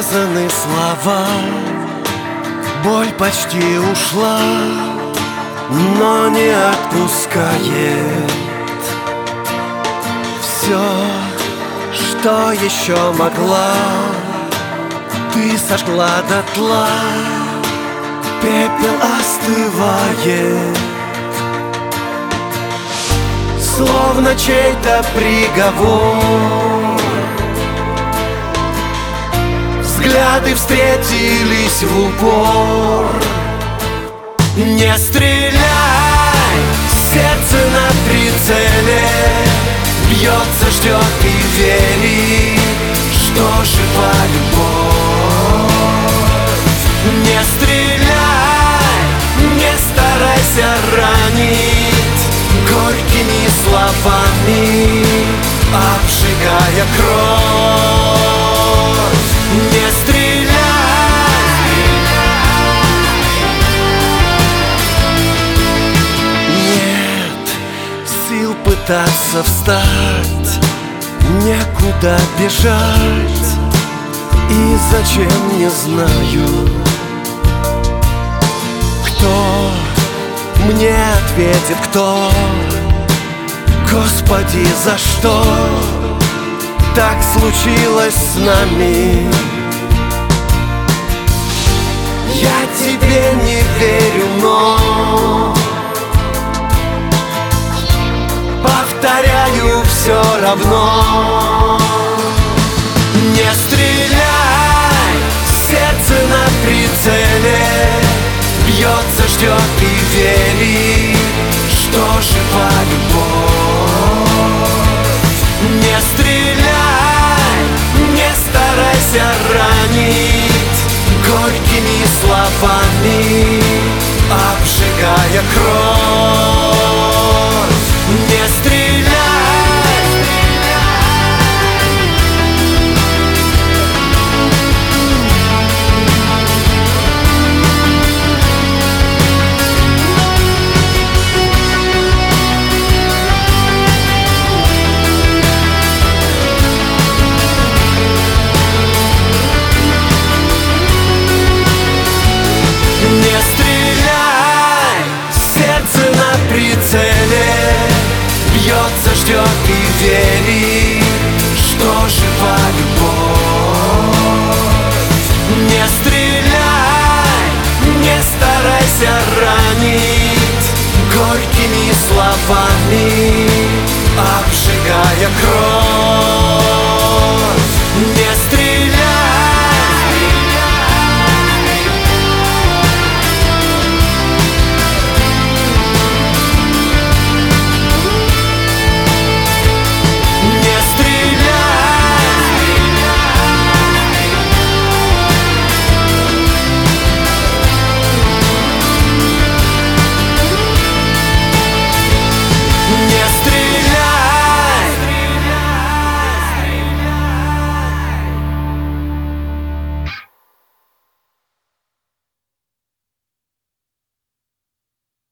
сказаны слова, боль почти ушла, но не отпускает. Все, что еще могла, ты сожгла дотла, пепел остывает. Словно чей-то приговор, взгляды встретились в упор. Не стреляй, сердце на прицеле бьется, ждет и верит, что жива любовь. Не стреляй, не старайся ранить горькими словами, обжигая кровь. Не стреляй, нет сил пытаться встать, некуда бежать, и зачем, не знаю. Кто мне ответит, кто? Господи, за что так случилось с нами? Я тебе не верю, но повторяю все равно. Не стреляй, сердце на прицеле бьется, ждет и верит, что жива любовь. Не стреляй, не старайся ранить горькими словами, обжигая кровь. Не стреляй. Не стреляй, сердце на прицеле бьется, ждет и верит, что жива любовь. Не стреляй, не старайся ранить горькими словами, обжигая кровь.